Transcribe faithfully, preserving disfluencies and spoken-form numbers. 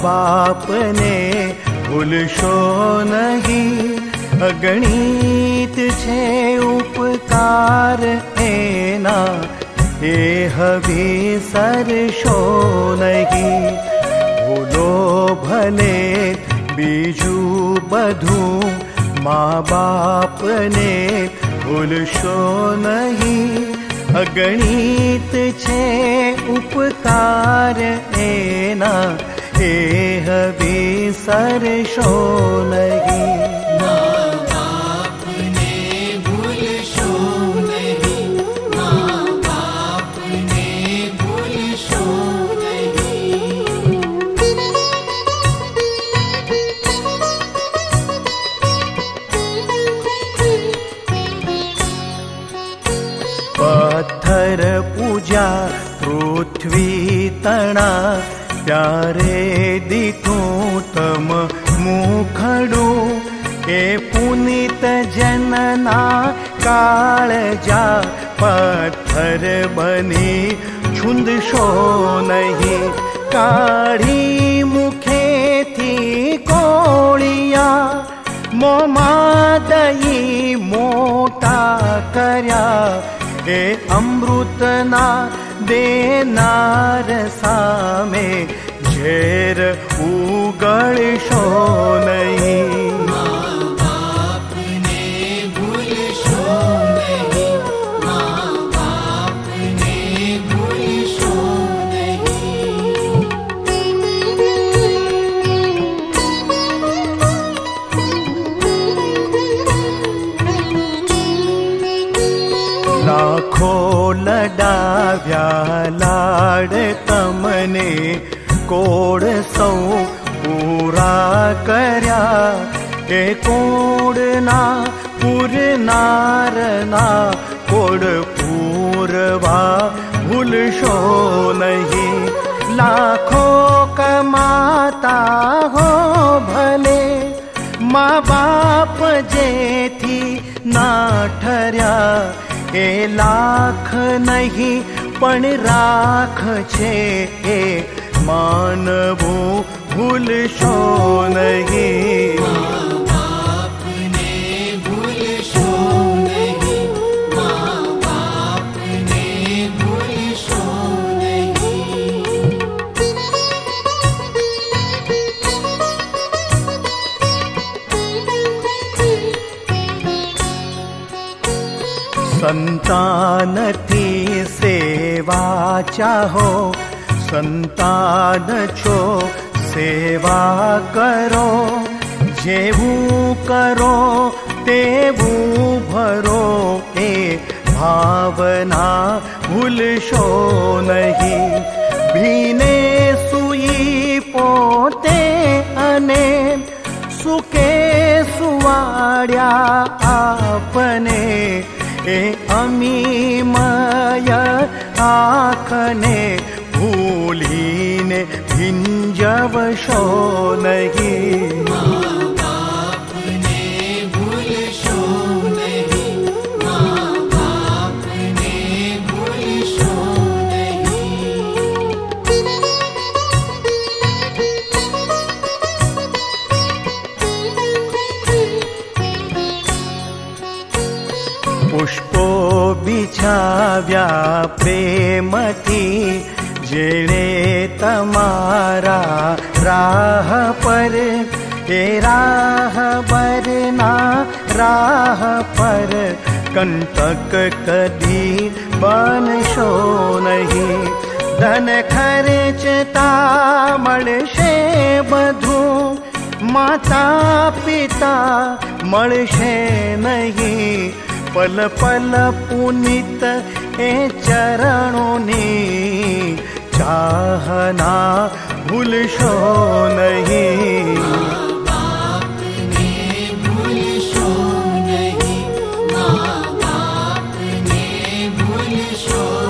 बाप ने भूलशो नहीं, अगणित छे उपकार एना, ए विसरशो नहीं। भूलो भले बीजू बधू, माँ बाप ने भूलशो नहीं, अगणित छे उपकार एना, एह विसरशो नहीं। माँ बाप ने भूलशो नहीं, माँ बाप ने भूलशो नहीं। पत्थर पूजा पृथ्वी तणा, त्यारे दीठू तम मुखडू, ए पुनीत जनना काळजा, पत्थर बनी छुंदशो नहीं। काढ़ी मुखे थी कोळिया, मोमा दही मोटा कर्या, ए अमृतना देनार सामे झेर उगळशो नहीं। माँ बाप ने भूलशो नहीं, माँ बाप ने भूलशो नहीं। लाखो लडाव्या लाड तमने, कोड सौ पूरा कर्या, ए कोडना पुरनारना, कोड पूरवा भूलशो नहीं। लाखो कमाता हो भले, माँ बाप जेथी ना ठर्या, ए लाख नहीं पण राख छे, ए मानवो भूलशो नहीं। माँ बाप ने भूलशो नहीं, माँ बाप ने भूलशो नहीं। संतान थी सेवा चाहो, संतान छो सेवा करो, जेवू करो तेवू भरो, ए भावना भूलशो नहीं। भीने सुई पोते अने, सुके सुवाड्या आपने, ए अमीमय आँखने, भूलीने भिंजवशो नहीं। माँ बाप ने भूलशो नहीं, माँ बाप ने भूलशो नहीं। पुष्पो बिछाव्या प्रेमथी, जेणे तमारा राह पर, ए राह बरना राह पर, कंटक कदी बनशो नहीं। धन खर्चता मळशे बधू, माता पिता मळशे नहीं। पल पल पुनीत ए चरणोनी, चाहना भूलशो नहीं। माँ बाप ने भूलशो नहीं, माँ बाप ने भूलशो